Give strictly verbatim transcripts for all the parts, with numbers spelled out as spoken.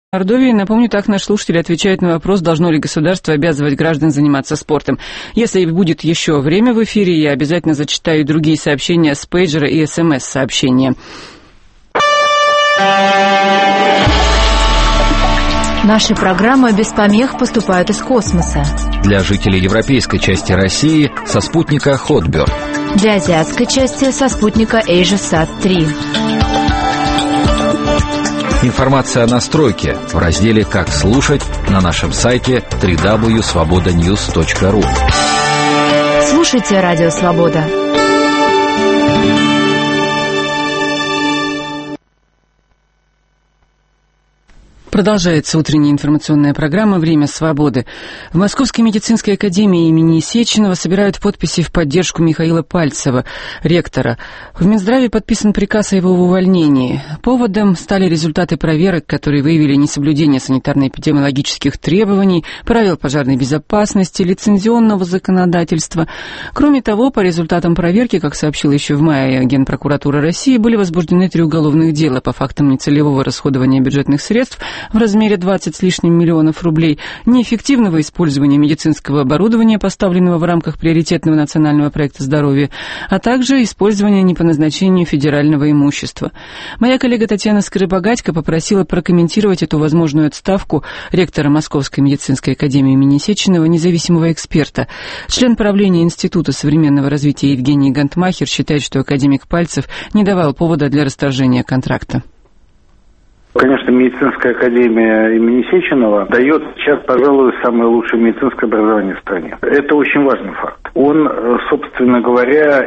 Мордовии. Напомню, так наш слушатель отвечает на вопрос, должно ли государство обязывать граждан заниматься спортом. Если будет еще время в эфире, я обязательно зачитаю другие сообщения с пейджера и смс-сообщения. Наши программы без помех поступают из космоса. Для жителей европейской части России со спутника Hotbird. Для азиатской части со спутника AsiaSat три. Информация о настройке в разделе «Как слушать» на нашем сайте дабл ю дабл ю дабл ю точка свобода ньюс точка ру. Слушайте «Радио Свобода». Продолжается утренняя информационная программа «Время свободы». В Московской медицинской академии имени Сеченова собирают подписи в поддержку Михаила Пальцева, ректора. В Минздраве подписан приказ о его увольнении. Поводом стали результаты проверок, которые выявили несоблюдение санитарно-эпидемиологических требований, правил пожарной безопасности, лицензионного законодательства. Кроме того, по результатам проверки, как сообщила еще в мае Генпрокуратура России, были возбуждены три уголовных дела по фактам нецелевого расходования бюджетных средств в размере двадцать с лишним миллионов рублей, неэффективного использования медицинского оборудования, поставленного в рамках приоритетного национального проекта здоровья, а также использования не по назначению федерального имущества. Моя коллега Татьяна Скоробогатько попросила прокомментировать эту возможную отставку ректора Московской медицинской академии имени Сеченова, независимого эксперта. Член правления Института современного развития Евгений Гантмахер считает, что академик Пальцев не давал повода для расторжения контракта. Конечно, медицинская академия имени Сеченова дает сейчас, пожалуй, самое лучшее медицинское образование в стране. Это очень важный факт. Он, собственно говоря,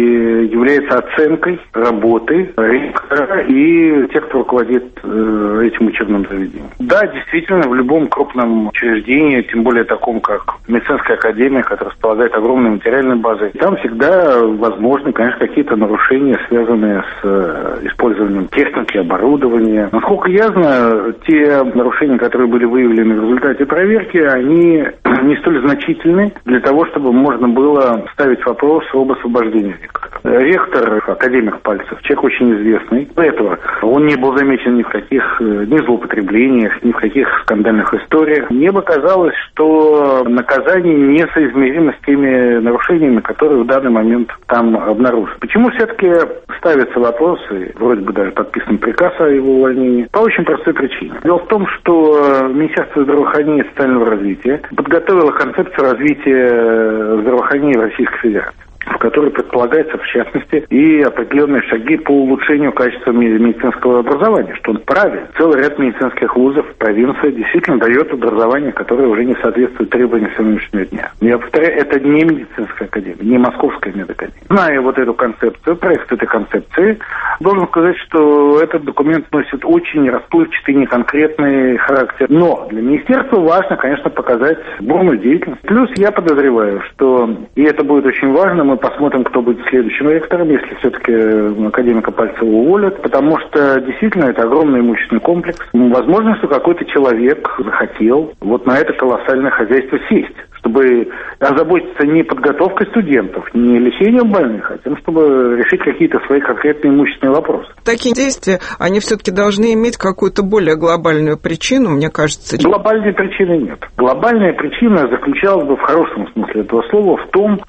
и является оценкой работы ректора и тех, кто руководит этим учебным заведением. Да, действительно, в любом крупном учреждении, тем более таком, как медицинская академия, которая располагает огромной материальной базой, там всегда возможны, конечно, какие-то нарушения, связанные с использованием техники, оборудования. Насколько я знаю, те нарушения, которые были выявлены в результате проверки, они не столь значительны для того, чтобы можно было ставить вопрос об освобождении ректора. Ректор, академик Пальцев, человек очень известный. До этого он не был замечен ни в каких ни злоупотреблениях, ни в каких скандальных историях. Мне бы казалось, что наказание несоизмеримо с теми нарушениями, которые в данный момент там обнаружены. Почему все-таки ставится вопрос, и вроде бы даже подписан приказ о его увольнении? По очень простой причине. Дело в том, что Министерство здравоохранения и социального развития подготовило концепцию развития здравоохранения в Российской Федерации, в которой предполагается, в частности, и определенные шаги по улучшению качества медицинского образования, что он правильно. Целый ряд медицинских вузов в провинции действительно дает образование, которое уже не соответствует требованиям сегодняшнего дня. Я повторяю, это не медицинская академия, не московская медакадемия. Зная вот эту концепцию, проект этой концепции, должен сказать, что этот документ носит очень расплывчатый, неконкретный характер. Но для министерства важно, конечно, показать бурную деятельность. Плюс я подозреваю, что, и это будет очень важно, мы посмотрим, кто будет следующим ректором, если все-таки академика Пальцева уволят, потому что действительно это огромный имущественный комплекс. Возможно, что какой-то человек захотел вот на это колоссальное хозяйство сесть, чтобы озаботиться не подготовкой студентов, не лечением больных, а тем, чтобы решить какие-то свои конкретные имущественные вопросы. Такие действия, они все-таки должны иметь какую-то более глобальную причину, мне кажется. Глобальной причины нет. Глобальная причина заключалась бы в хорошем смысле этого слова в том,